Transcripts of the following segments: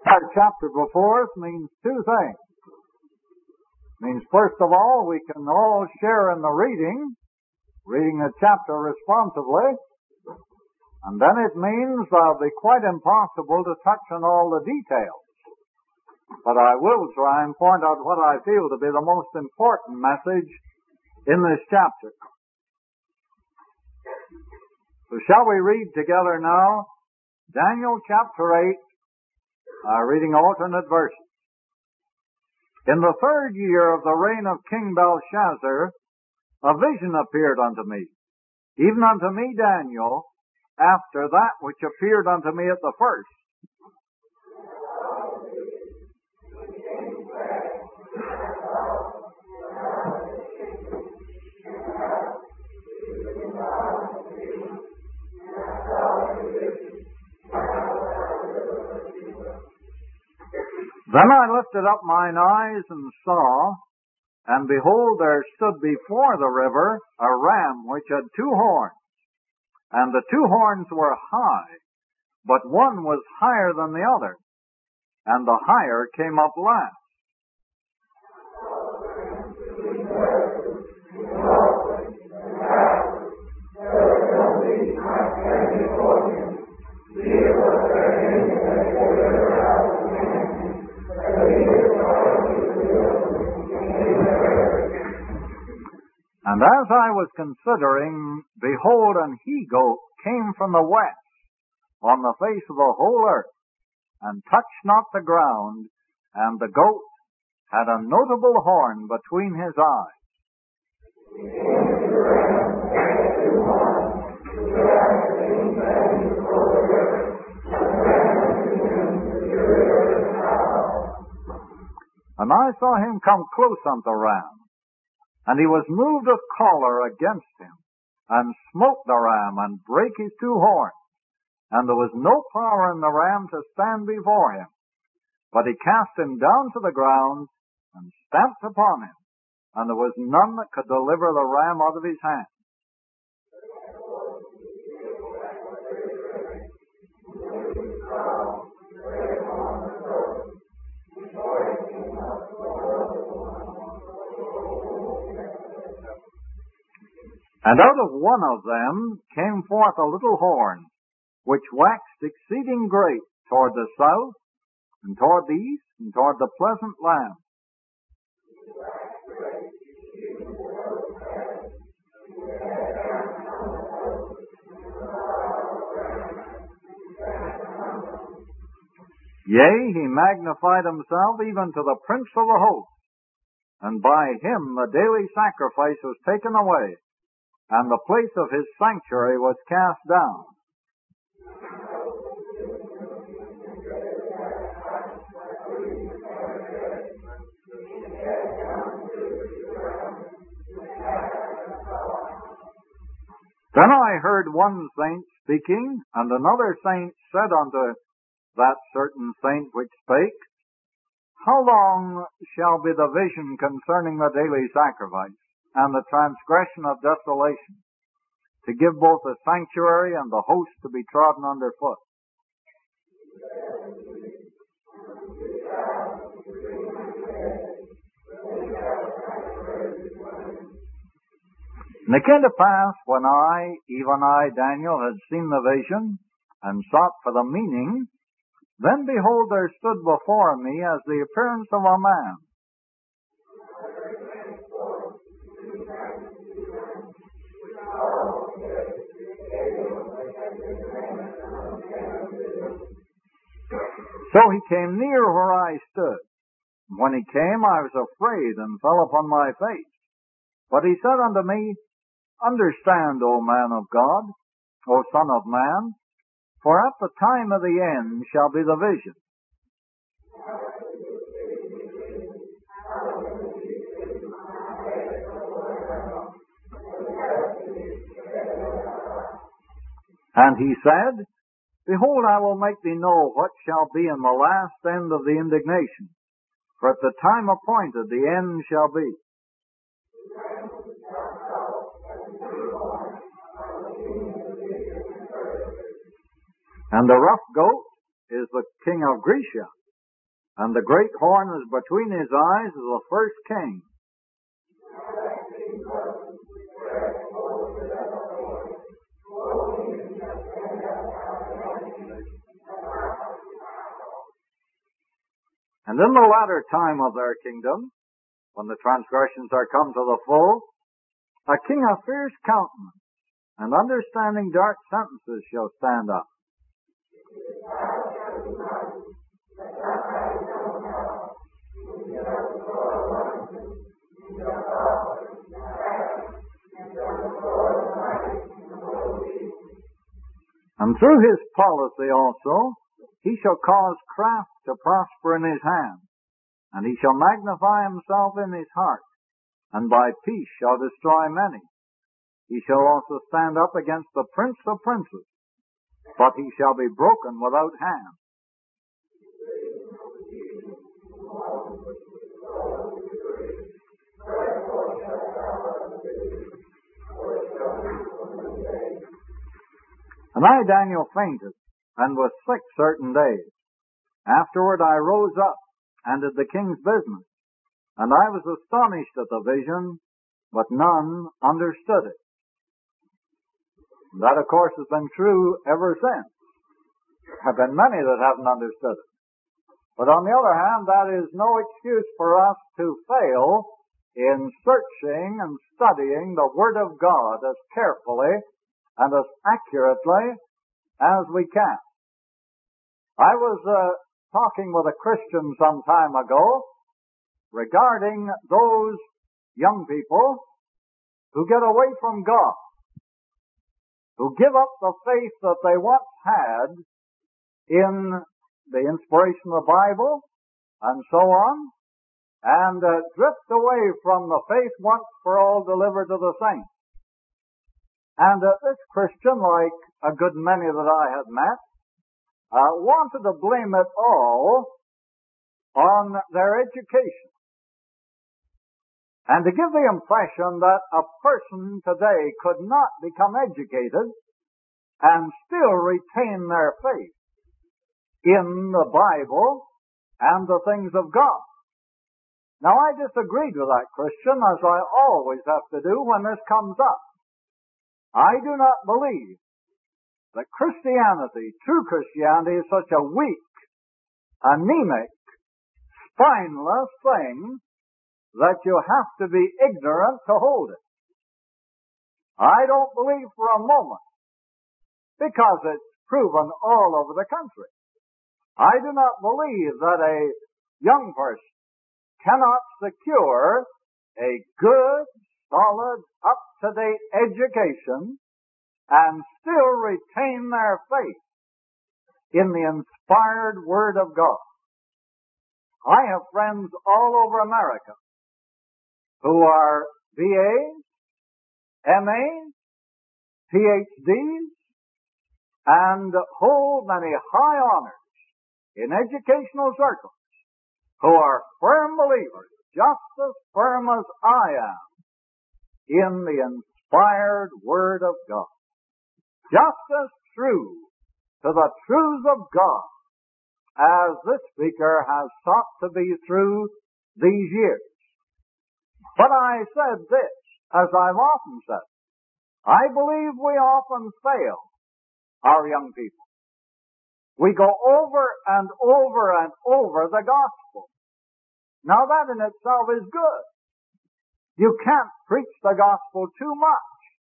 Our chapter before us means two things. It means, first of all, we can all share in the reading the chapter responsibly. And then it means it'll be quite impossible to touch on all the details. But I will try and point out what I feel to be the most important message in this chapter. So shall we read together now Daniel chapter 8, reading alternate verses. In the 3rd year of the reign of King Belshazzar, a vision appeared unto me, even unto me Daniel, after that which appeared unto me at the first. Then I lifted up mine eyes and saw, and behold, there stood before the river a ram which had 2 horns. And the 2 horns were high, but one was higher than the other, and the higher came up last. And as I was considering, behold, an he-goat came from the west on the face of the whole earth, and touched not the ground, and the goat had a notable horn between his eyes. And I saw him come close unto the ram, and he was moved with choler against him, and smote the ram, and brake his 2 horns. And there was no power in the ram to stand before him. But he cast him down to the ground, and stamped upon him. And there was none that could deliver the ram out of his hand. And out of one of them came forth a little horn, which waxed exceeding great toward the south, and toward the east, and toward the pleasant land. Yea, he magnified himself even to the prince of the host, and by him the daily sacrifice was taken away, and the place of his sanctuary was cast down. Then I heard one saint speaking, and another saint said unto that certain saint which spake, How long shall be the vision concerning the daily sacrifice, and the transgression of desolation, to give both the sanctuary and the host to be trodden under foot? And it came to pass, when I, even I, Daniel, had seen the vision, and sought for the meaning, then behold, there stood before me as the appearance of a man. So he came near where I stood. When he came, I was afraid, and fell upon my face. But he said unto me, Understand, O man of God, O son of man, for at the time of the end shall be the vision. And he said, Behold, I will make thee know what shall be in the last end of the indignation. For at the time appointed the end shall be. And the rough goat is the king of Grecia, and the great horn is between his eyes of the first king. And in the latter time of their kingdom, when the transgressions are come to the full, a king of fierce countenance and understanding dark sentences shall stand up. And through his policy also, he shall cause craft to prosper in his hand, and he shall magnify himself in his heart, and by peace shall destroy many. He shall also stand up against the prince of princes, but he shall be broken without hand. And I, Daniel, fainted, and was sick certain days. Afterward I rose up, and did the king's business. And I was astonished at the vision, but none understood it. And that, of course, has been true ever since. There have been many that haven't understood it. But on the other hand, that is no excuse for us to fail in searching and studying the Word of God as carefully and as accurately as we can. I was talking with a Christian some time ago regarding those young people who get away from God, who give up the faith that they once had in the inspiration of the Bible and so on, and drift away from the faith once for all delivered to the saints. And this Christian, like a good many that I had met, wanted to blame it all on their education, and to give the impression that a person today could not become educated and still retain their faith in the Bible and the things of God. Now, I disagreed with that Christian, as I always have to do when this comes up. I do not believe that Christianity, true Christianity, is such a weak, anemic, spineless thing that you have to be ignorant to hold it. I don't believe for a moment, because it's proven all over the country. I do not believe that a young person cannot secure a good, solid, up-to-date education and still retain their faith in the inspired Word of God. I have friends all over America who are BAs, MAs, PhDs, and hold many high honors in educational circles, who are firm believers, just as firm as I am, in the inspired Word of God. Just as true to the truths of God as this speaker has sought to be through these years. But I said this, as I've often said, I believe we often fail our young people. We go over and over and over the gospel. Now that in itself is good. You can't preach the gospel too much.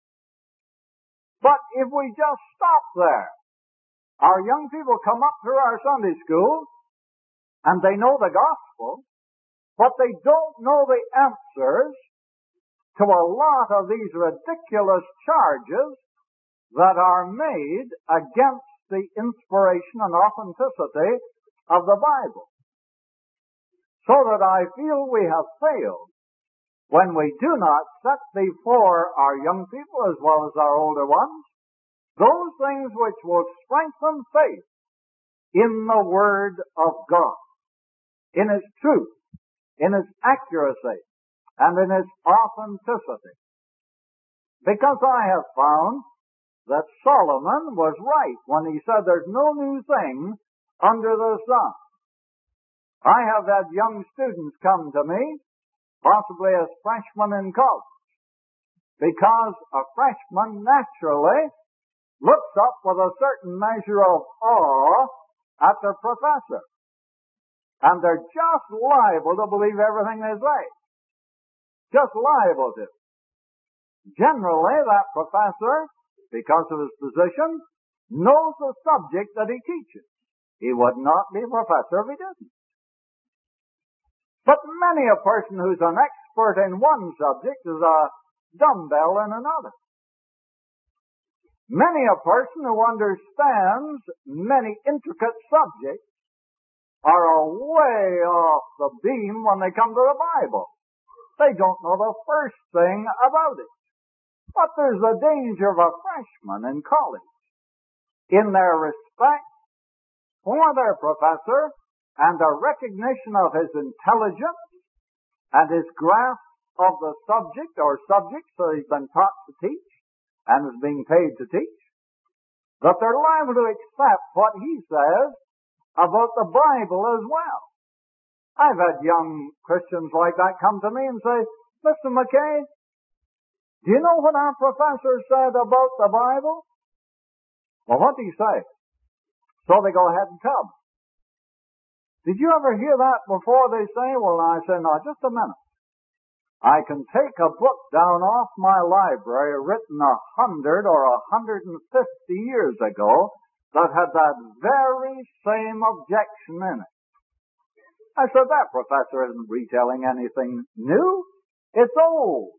But if we just stop there, our young people come up through our Sunday school, and they know the gospel, but they don't know the answers to a lot of these ridiculous charges that are made against the inspiration and authenticity of the Bible. So that I feel we have failed when we do not set before our young people as well as our older ones those things which will strengthen faith in the Word of God, in its truth, in its accuracy, and in its authenticity. Because I have found that Solomon was right when he said there's no new thing under the sun. I have had young students come to me, possibly as freshmen in college, because a freshman naturally looks up with a certain measure of awe at their professor. And they're just liable to believe everything they say. Just liable to. Generally, that professor, because of his position, knows the subject that he teaches. He would not be a professor if he didn't. But many a person who's an expert in one subject is a dumbbell in another. Many a person who understands many intricate subjects are way off the beam when they come to the Bible. They don't know the first thing about it. But there's the danger of a freshman in college in their respect for their professor and their recognition of his intelligence and his grasp of the subject or subjects that he's been taught to teach and is being paid to teach, that they're liable to accept what he says about the Bible as well. I've had young Christians like that come to me and say, Mr. McKay, do you know what our professor said about the Bible? Well, what did he say? So they go ahead and tell me. Did you ever hear that before they say? Well, I say, no, just a minute. I can take a book down off my library written 100 or 150 years ago that had that very same objection in it. I said, that professor isn't retelling anything new. It's old.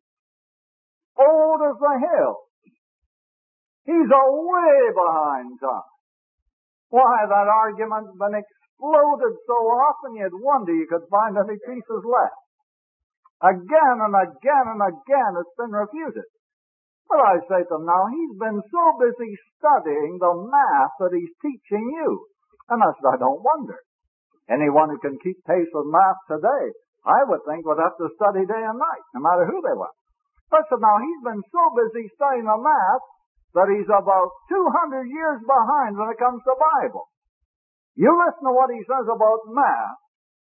Old as the hills. He's way behind time. Why, that argument's been exploded so often you'd wonder you could find any pieces left. Again and again and again it's been refuted. But I say to them, now, he's been so busy studying the math that he's teaching you. And I said, I don't wonder. Anyone who can keep pace with math today, I would think would have to study day and night, no matter who they were. But I said, now, he's been so busy studying the math that he's about 200 years behind when it comes to the Bible. You listen to what he says about math,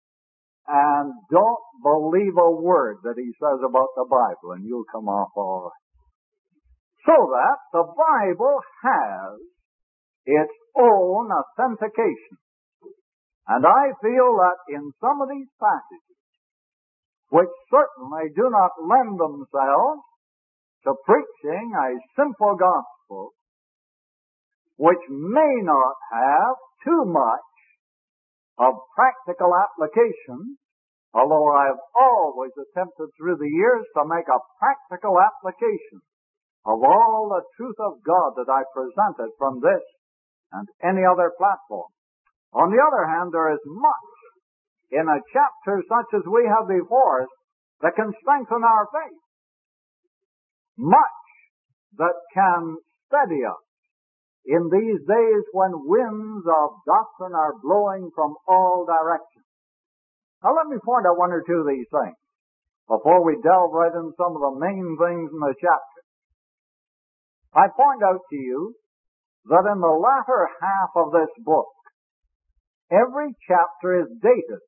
and don't believe a word that he says about the Bible, and you'll come off all right. So that the Bible has its own authentication. And I feel that in some of these passages, which certainly do not lend themselves to preaching a simple gospel, which may not have too much of practical application, although I have always attempted through the years to make a practical application of all the truth of God that I presented from this and any other platform. On the other hand, there is much in a chapter such as we have before us that can strengthen our faith. Much that can steady us in these days when winds of doctrine are blowing from all directions. Now let me point out one or two of these things before we delve right into some of the main things in the chapter. I point out to you that in the latter half of this book, every chapter is dated.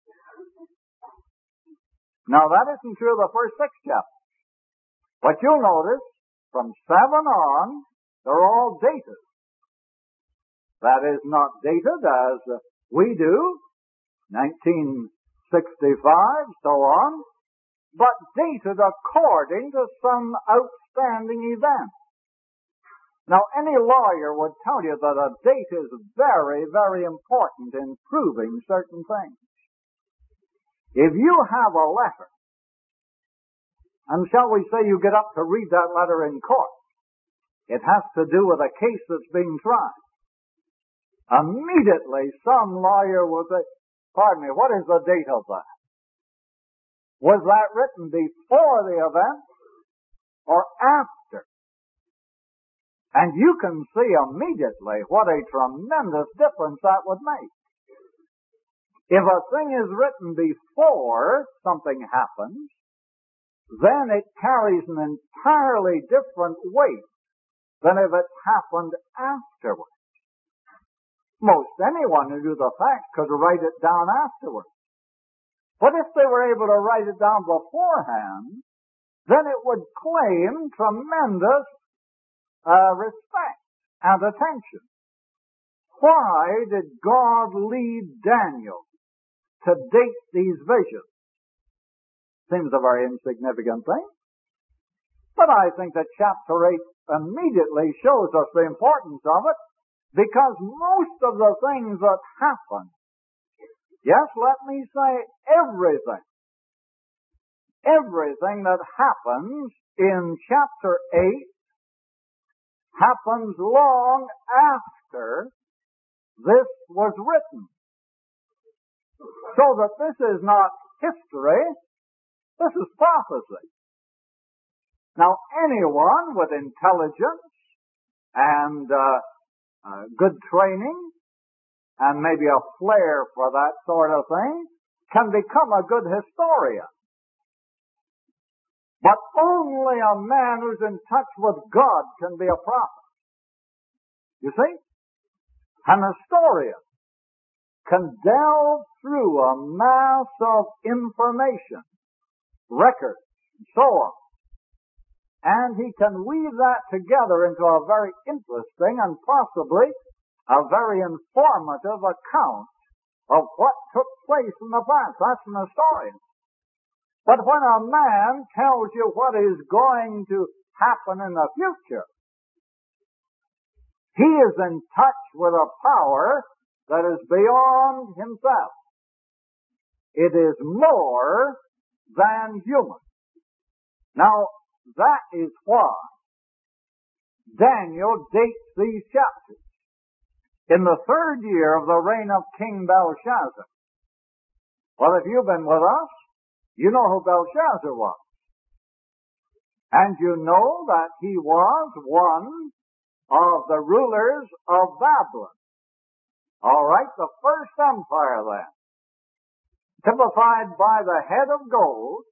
Now that isn't true of the first 6 chapters. But you'll notice, from 7 on, they're all dated. That is not dated as we do, 1965, so on, but dated according to some outstanding event. Now, any lawyer would tell you that a date is very, very important in proving certain things. If you have a letter, and shall we say you get up to read that letter in court, it has to do with a case that's being tried. Immediately, some lawyer will say, pardon me, what is the date of that? Was that written before the event or after? And you can see immediately what a tremendous difference that would make. If a thing is written before something happens, then it carries an entirely different weight than if it happened afterwards. Most anyone who knew the facts could write it down afterwards. But if they were able to write it down beforehand, then it would claim tremendous respect and attention. Why did God lead Daniel to date these visions? Seems a very insignificant thing. But I think that chapter 8 immediately shows us the importance of it, because most of the things that happen, yes, let me say everything that happens in chapter 8 happens long after this was written. So that this is not history, this is prophecy. Now, anyone with intelligence and good training and maybe a flair for that sort of thing can become a good historian. But only a man who's in touch with God can be a prophet. You see? An historian can delve through a mass of information, records, and so on. And he can weave that together into a very interesting and possibly a very informative account of what took place in the past. That's an historian. But when a man tells you what is going to happen in the future, he is in touch with a power that is beyond himself. It is more than human. Now, that is why Daniel dates these chapters in the 3rd year of the reign of King Belshazzar. Well, if you've been with us, you know who Belshazzar was. And you know that he was one of the rulers of Babylon. All right, the first empire then, typified by the head of gold,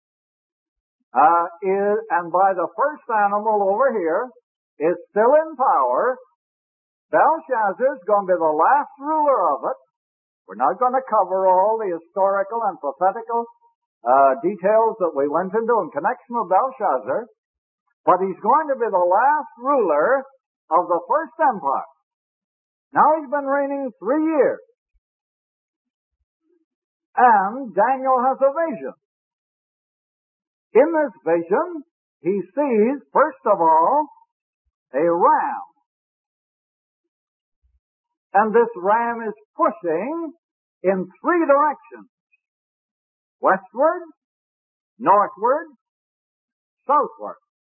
and by the first animal over here, is still in power. Belshazzar is going to be the last ruler of it. We're not going to cover all the historical and prophetical details that we went into in connection with Belshazzar, but he's going to be the last ruler of the first empire. Now he's been reigning 3 years. And Daniel has a vision. In this vision, he sees, first of all, a ram. And this ram is pushing in 3 directions. Westward, northward, southward.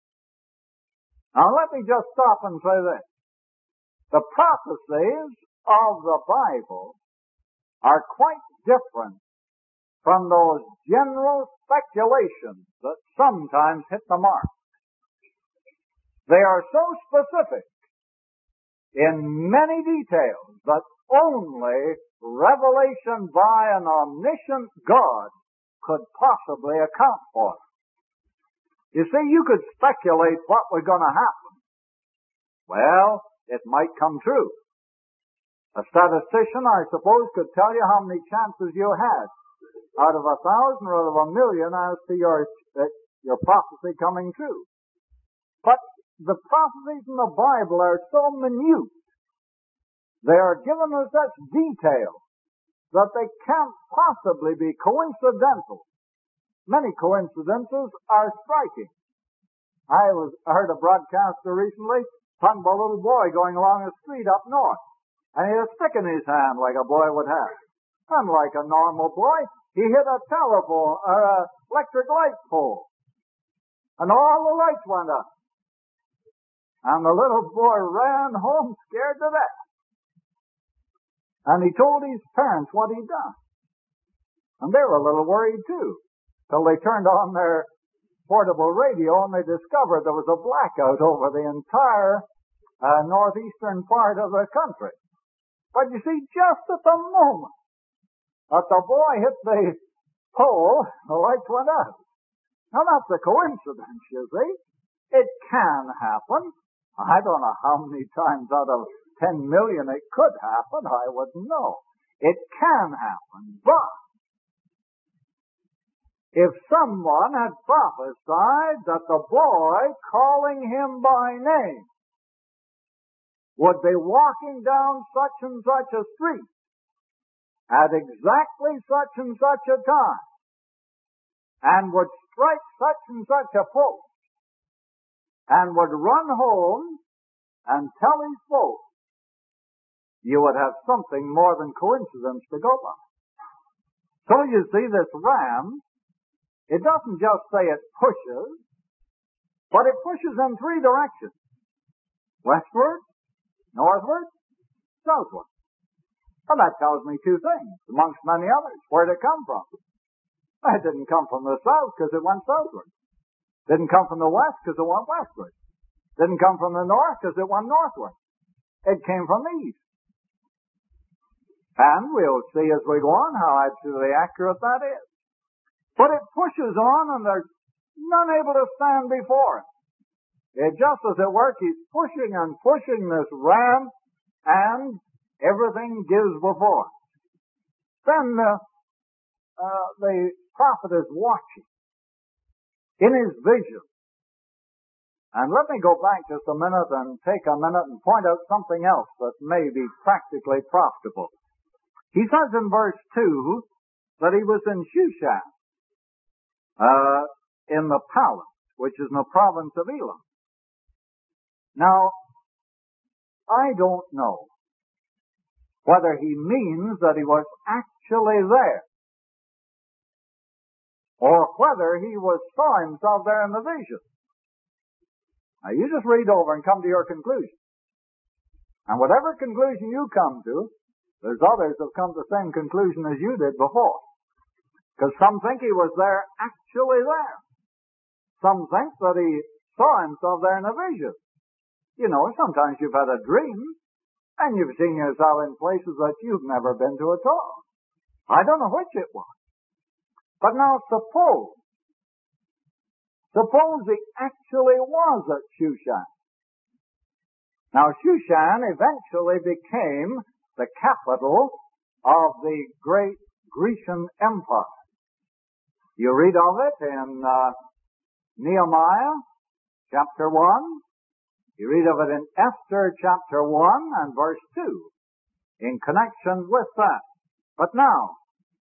Now let me just stop and say this. The prophecies of the Bible are quite different from those general speculations that sometimes hit the mark. They are so specific in many details that only revelation by an omniscient God could possibly account for. You see, you could speculate what was going to happen. Well, it might come true. A statistician, I suppose, could tell you how many chances you had out of 1,000 or out of 1,000,000 as to your prophecy coming true. But the prophecies in the Bible are so minute, they are given in such detail that they can't possibly be coincidental. Many coincidences are striking. I heard a broadcaster recently talking about a little boy going along a street up north, and he had a stick in his hand like a boy would have. Unlike a normal boy, he hit a telephone or an electric light pole, and all the lights went up. And the little boy ran home scared to death. And he told his parents what he'd done. And they were a little worried too, till they turned on their portable radio and they discovered there was a blackout over the entire northeastern part of the country. But you see, just at the moment that the boy hit the pole, the lights went out. Now that's a coincidence, you see. It can happen. I don't know how many times out of 10 million it could happen. I wouldn't know. It can happen, but if someone had prophesied that the boy calling him by name would be walking down such and such a street at exactly such and such a time and would strike such and such a post and would run home and tell his folks, you would have something more than coincidence to go by. So you see, this ram, it doesn't just say it pushes, but it pushes in three directions. Westward, northward, southward. Well, that tells me two things, amongst many others. Where did it come from? It didn't come from the south because it went southward. Didn't come from the west because it went westward. Didn't come from the north because it went northward. It came from the east. And we'll see as we go on how absolutely accurate that is. But it pushes on and there's none able to stand before it. It just as it were keeps pushing and pushing this ram and everything gives before it. Then the prophet is watching in his vision. And let me go back just a minute and take a minute and point out something else that may be practically profitable. He says in verse 2 that he was in Shushan, in the palace, which is in the province of Elam. Now, I don't know whether he means that he was actually there, or whether he saw himself there in the vision. Now, you just read over and come to your conclusion. And whatever conclusion you come to, there's others who have come to the same conclusion as you did before. Because some think he was there, actually there. Some think that he saw himself there in a vision. You know, sometimes you've had a dream, and you've seen yourself in places that you've never been to at all. I don't know which it was. But now suppose he actually was at Shushan. Now Shushan eventually became the capital of the great Grecian Empire. You read of it in Nehemiah chapter 1. You read of it in Esther chapter 1 and verse 2 in connection with that. But now,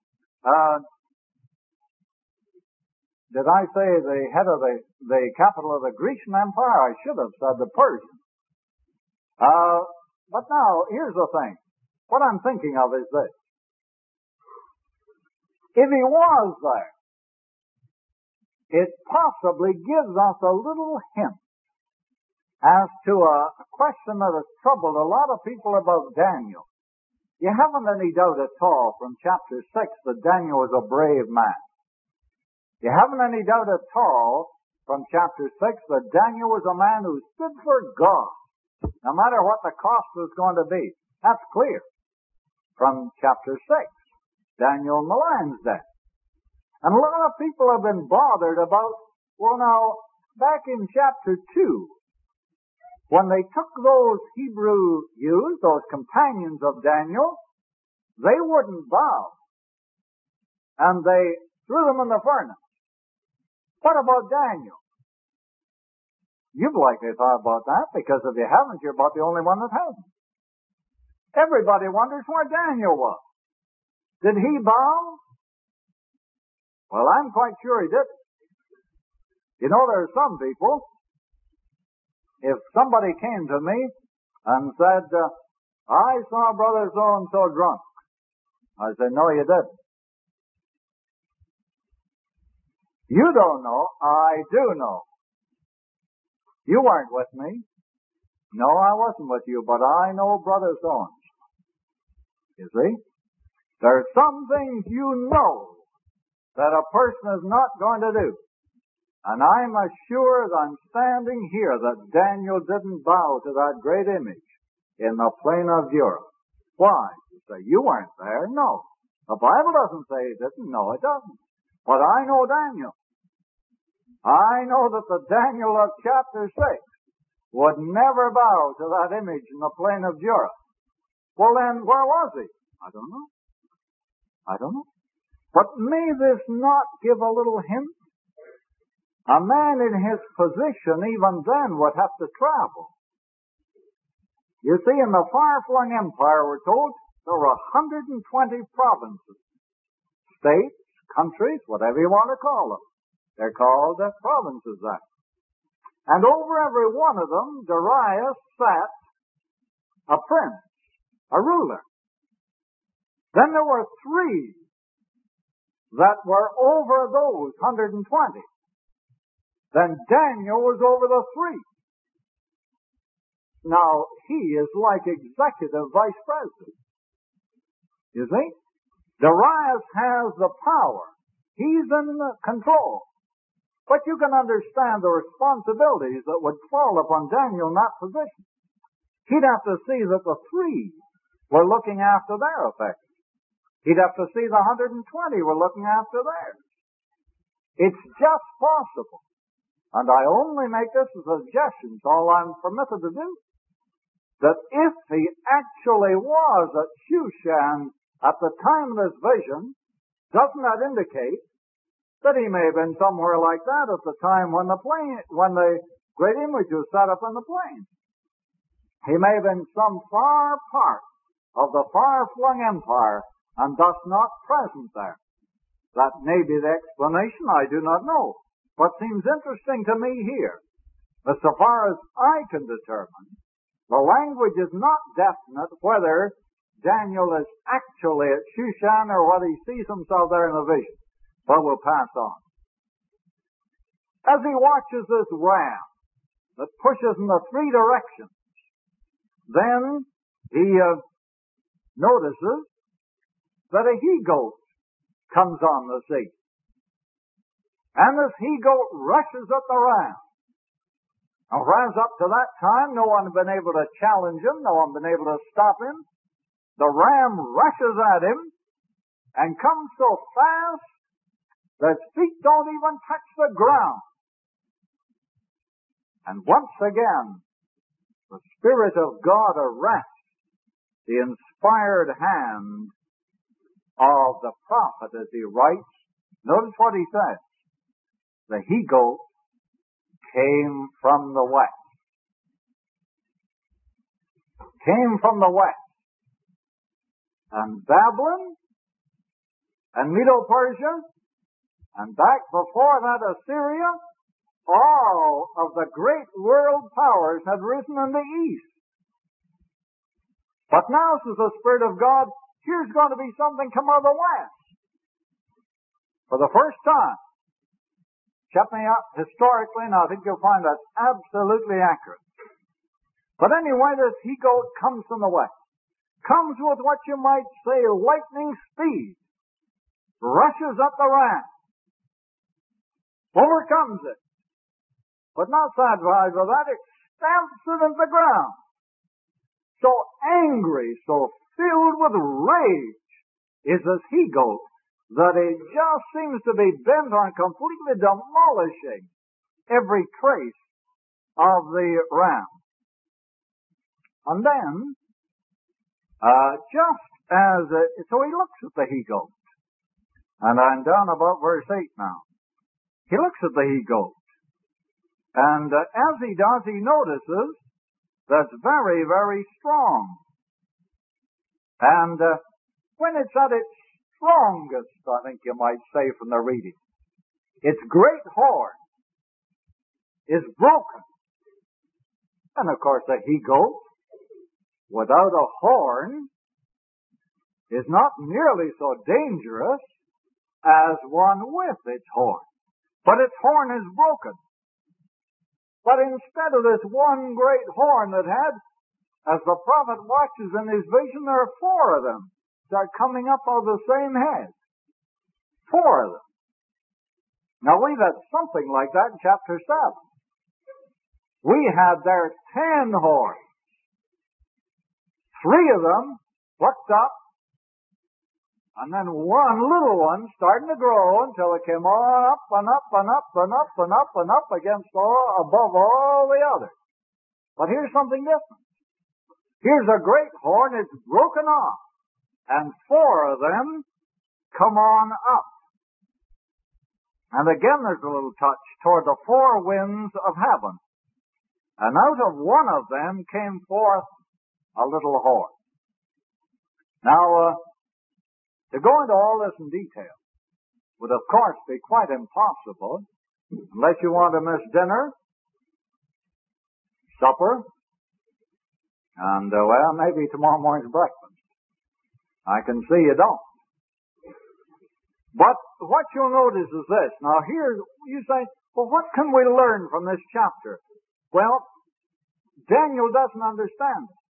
did I say the head of the capital of the Grecian Empire? I should have said the Persian. But now, here's the thing. What I'm thinking of is this. If he was there, it possibly gives us a little hint as to a question that has troubled a lot of people about Daniel. You haven't any doubt at all from chapter 6 that Daniel was a brave man. You haven't any doubt at all from chapter 6 that Daniel was a man who stood for God, no matter what the cost was going to be. That's clear from chapter 6, Daniel in the lion's den. And a lot of people have been bothered about, well now, back in chapter 2, when they took those Hebrew youths, those companions of Daniel, they wouldn't bow. And they threw them in the furnace. What about Daniel? You've likely thought about that, because if you haven't, you're about the only one that hasn't. Everybody wonders where Daniel was. Did he bow? Well, I'm quite sure he didn't. You know, there are some people, if somebody came to me and said, I saw Brother so-and-so drunk, I said, no, you didn't. You don't know. I do know. You weren't with me. No, I wasn't with you, but I know Brother so-and-so. You see? There are some things you know that a person is not going to do. And I'm assured I'm standing here that Daniel didn't bow to that great image in the plain of Dura. Why? You say, you weren't there. No. The Bible doesn't say he didn't. No, it doesn't. But I know Daniel. I know that the Daniel of chapter 6 would never bow to that image in the plain of Dura. Well then, where was he? I don't know. But may this not give a little hint? A man in his position even then would have to travel. You see, in the far-flung empire, we're told, there were 120 provinces. States, countries, whatever you want to call them. They're called provinces there. And over every one of them, Darius sat a prince, a ruler. Then there were 3 that were over those 120. Then Daniel was over the 3. Now, he is like executive vice president. You see? Darius has the power. He's in control. But you can understand the responsibilities that would fall upon Daniel in that position. He'd have to see that the 3 were looking after their effects. He'd have to see the 120 were looking after theirs. It's just possible. And I only make this a suggestion, it's all I'm permitted to do, that if he actually was at Shushan at the time of this vision, doesn't that indicate that he may have been somewhere like that at the time when the great image was set up on the plain? He may have been some far part of the far-flung empire and thus not present there. That may be the explanation, I do not know. What seems interesting to me here, that so far as I can determine, the language is not definite whether Daniel is actually at Shushan or whether he sees himself there in a vision. But we'll pass on. As he watches this ram that pushes in the 3 directions, then he notices that a he-goat comes on the scene. And this he-goat rushes at the ram. Now, whereas up to that time, no one had been able to challenge him, no one had been able to stop him, the ram rushes at him and comes so fast that his feet don't even touch the ground. And once again, the Spirit of God arrests the inspired hand of the prophet as he writes. Notice what he says. The he-goat came from the west. Came from the west. And Babylon and Medo-Persia and back before that Assyria, all of the great world powers had risen in the east. But now, says the Spirit of God, here's going to be something come out of the west. For the first time. Check me out historically, and I think you'll find that's absolutely accurate. But anyway, this he-goat comes from the west. Comes with what you might say lightning speed. Rushes up the ram. Overcomes it. But not satisfied with that, it stamps it into the ground. So angry, so filled with rage is this he-goat that it just seems to be bent on completely demolishing every trace of the ram. And then, so he looks at the he-goat. And I'm down about verse 8 now. He looks at the he-goat. And as he does, he notices that's very, very strong. And when it's at its strongest, I think you might say from the reading, its great horn is broken. And of course a he-goat without a horn is not nearly so dangerous as one with its horn. But its horn is broken. But instead of this one great horn that had, as the prophet watches in his vision, there are 4 of them. They're coming up out of the same head. 4 of them. Now we've had something like that in chapter 7. We had there 10 horns. 3 of them plucked up, and then one little one starting to grow until it came up and up and up and up and up and up above all the others. But here's something different. Here's a great horn, it's broken off. And 4 of them come on up. And again there's a little touch toward the four winds of heaven. And out of one of them came forth a little horn. Now, to go into all this in detail would of course be quite impossible unless you want to miss dinner, supper, and, well, maybe tomorrow morning's breakfast. I can see you don't. But what you'll notice is this. Now here, you say, well, what can we learn from this chapter? Well, Daniel doesn't understand it.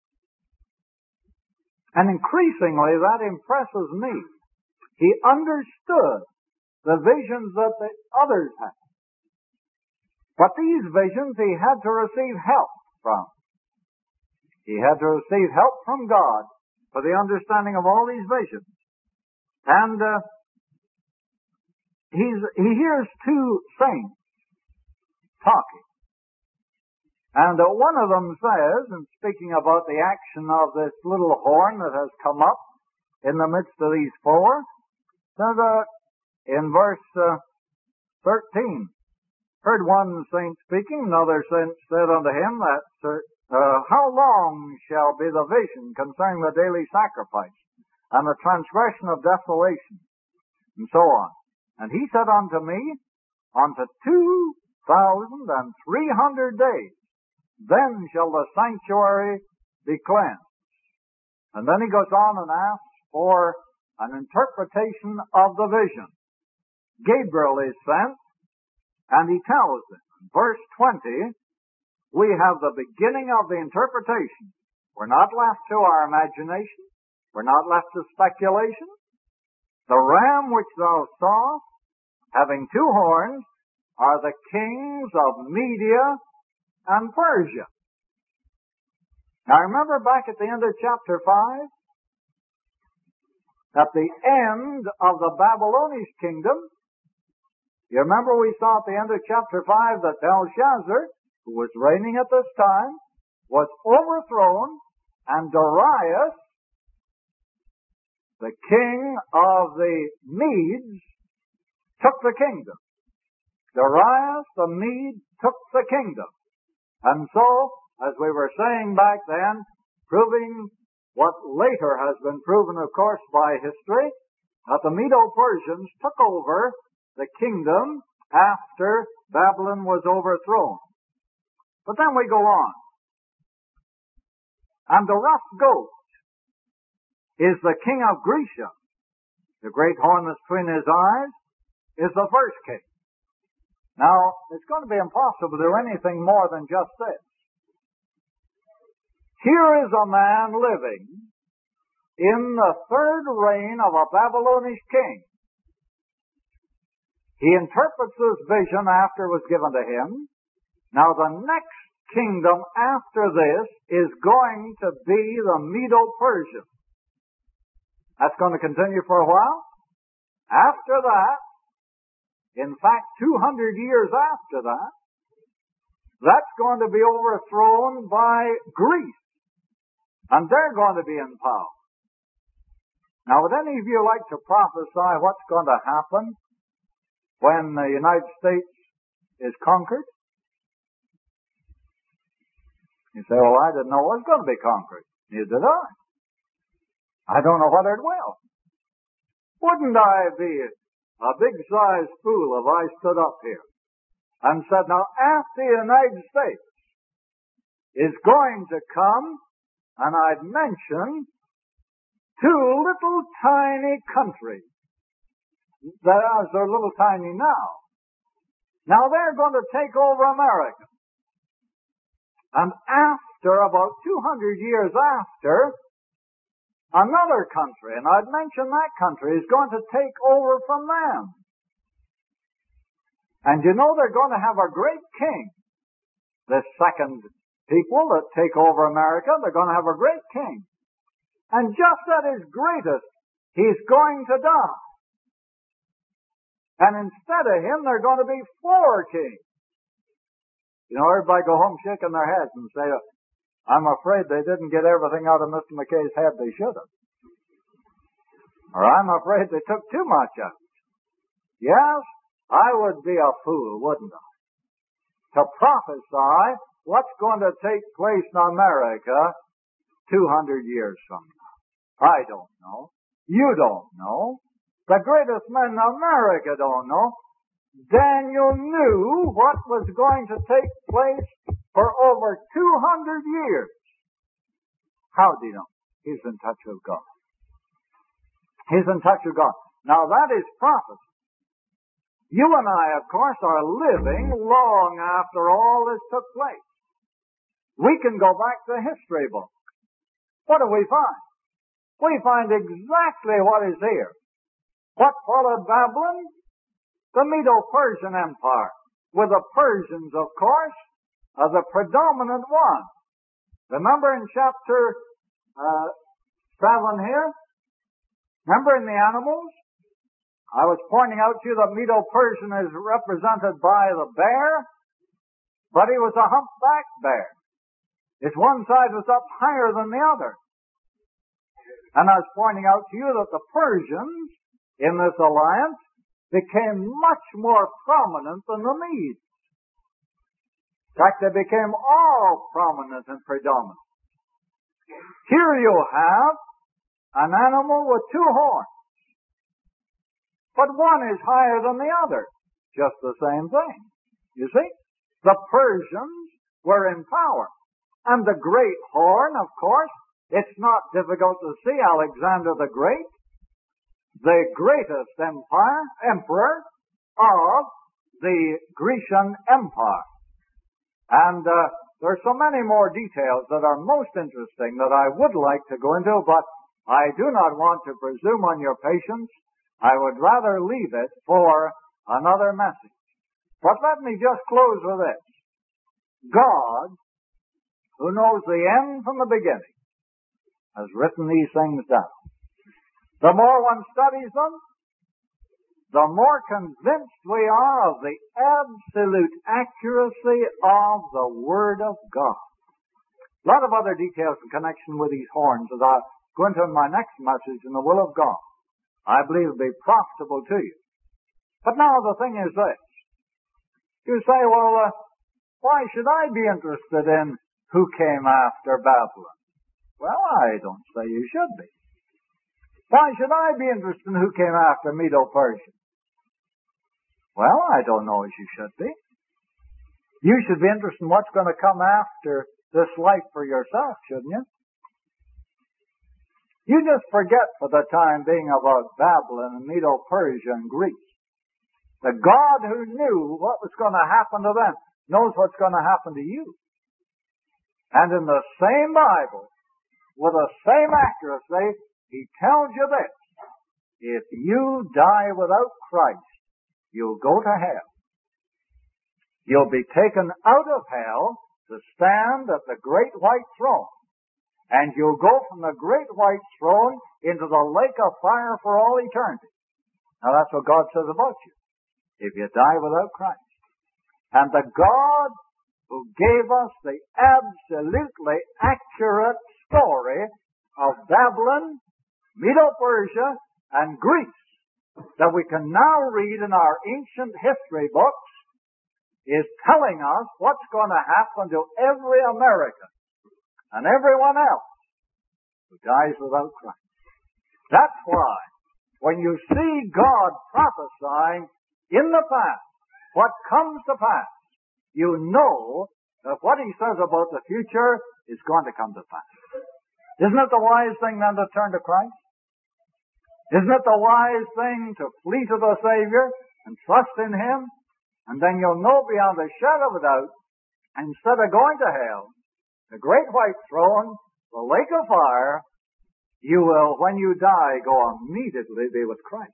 And increasingly that impresses me. He understood the visions that the others had. But these visions he had to receive help from. He had to receive help from God for the understanding of all these visions. And he hears two saints talking. And one of them says, and speaking about the action of this little horn that has come up in the midst of these four, says in verse 13, heard one saint speaking, another saint said unto him that, how long shall be the vision concerning the daily sacrifice and the transgression of desolation, and so on. And he said unto me, unto 2,300 days, then shall the sanctuary be cleansed. And then he goes on and asks for an interpretation of the vision. Gabriel is sent, and he tells it. In verse 20, we have the beginning of the interpretation. We're not left to our imagination. We're not left to speculation. The ram which thou sawest, having two horns, are the kings of Media and Persia. Now remember back at the end of chapter 5, at the end of the Babylonian kingdom, you remember we saw at the end of chapter 5 that Belshazzar, who was reigning at this time, was overthrown, and Darius, the king of the Medes, took the kingdom. Darius the Mede took the kingdom. And so, as we were saying back then, proving what later has been proven, of course, by history, that the Medo-Persians took over the kingdom after Babylon was overthrown. But then we go on. And the rough goat is the king of Grecia. The great horn that's between his eyes is the first king. Now, it's going to be impossible to do anything more than just this. Here is a man living in the third reign of a Babylonian king. He interprets this vision after it was given to him. Now, the next kingdom after this is going to be the Medo-Persian. That's going to continue for a while. After that, in fact, 200 years after that, that's going to be overthrown by Greece. And they're going to be in power. Now, would any of you like to prophesy what's going to happen when the United States is conquered? You say, well, I didn't know it was going to be conquered. Neither did I. I don't know whether it will. Wouldn't I be a big-sized fool if I stood up here and said, now, after the United States is going to come, and I'd mention two little tiny countries that are little tiny now. Now, they're going to take over America. And after, about 200 years after, another country, and I'd mention that country, is going to take over from them. And you know they're going to have a great king. The second people that take over America, they're going to have a great king. And just at his greatest, he's going to die. And instead of him, there are going to be four kings. You know, everybody go home shaking their heads and say, I'm afraid they didn't get everything out of Mr. McKay's head they should have. or I'm afraid they took too much of it. Yes, I would be a fool, wouldn't I, to prophesy what's going to take place in America 200 years from now. I don't know. You don't know. The greatest men in America don't know. Daniel knew what was going to take place for over 200 years. How do you know? He's in touch with God. He's in touch with God. Now that is prophecy. You and I, of course, are living long after all this took place. We can go back to the history book. What do we find? We find exactly what is here. What followed Babylon? The Medo-Persian Empire, with the Persians, of course, as the predominant one. Remember in chapter 7 here? Remember in the animals? I was pointing out to you that Medo-Persian is represented by the bear, but he was a humpbacked bear. Its one side was up higher than the other. And I was pointing out to you that the Persians in this alliance became much more prominent than the Medes. In fact, they became all prominent and predominant. Here you have an animal with two horns. But one is higher than the other. Just the same thing. You see? The Persians were in power. And the great horn, of course, it's not difficult to see Alexander the Great, the greatest emperor of the Grecian Empire. And there's so many more details that are most interesting that I would like to go into, but I do not want to presume on your patience. I would rather leave it for another message. But let me just close with this. God, who knows the end from the beginning, has written these things down. The more one studies them, the more convinced we are of the absolute accuracy of the Word of God. A lot of other details in connection with these horns that I'll go into in my next message in the will of God. I believe will be profitable to you. But now the thing is this. You say, well, why should I be interested in who came after Babylon? Well, I don't say you should be. Why should I be interested in who came after Medo-Persia? Well, I don't know as you should be. You should be interested in what's going to come after this life for yourself, shouldn't you? You just forget for the time being about Babylon and Medo-Persia and Greece. The God who knew what was going to happen to them knows what's going to happen to you. And in the same Bible, with the same accuracy, He tells you this. If you die without Christ, you'll go to hell. You'll be taken out of hell to stand at the great white throne. And you'll go from the great white throne into the lake of fire for all eternity. Now that's what God says about you, if you die without Christ. And the God who gave us the absolutely accurate story of Babylon, Medo-Persia, and Greece, that we can now read in our ancient history books, is telling us what's going to happen to every American and everyone else who dies without Christ. That's why, when you see God prophesying in the past what comes to pass, you know that what He says about the future is going to come to pass. Isn't it the wise thing then to turn to Christ? Isn't it the wise thing to flee to the Savior and trust in Him? And then you'll know beyond a shadow of a doubt, instead of going to hell, the great white throne, the lake of fire, you will, when you die, go immediately be with Christ.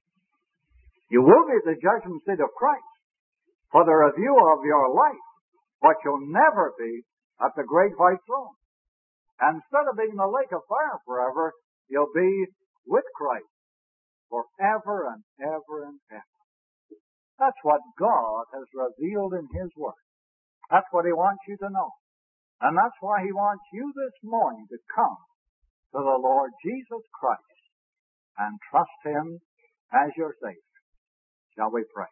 You will be at the judgment seat of Christ for the review of your life, but you'll never be at the great white throne. And instead of being in the lake of fire forever, you'll be with Christ forever and ever and ever. That's what God has revealed in His Word. That's what He wants you to know. And that's why He wants you this morning to come to the Lord Jesus Christ and trust Him as your Savior. Shall we pray?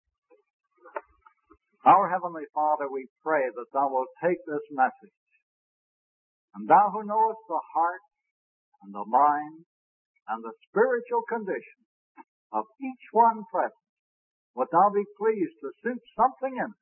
Our Heavenly Father, we pray that Thou wilt take this message, and Thou who knowest the heart and the mind and the spiritual condition of each one present, wilt Thou be pleased to suit something in it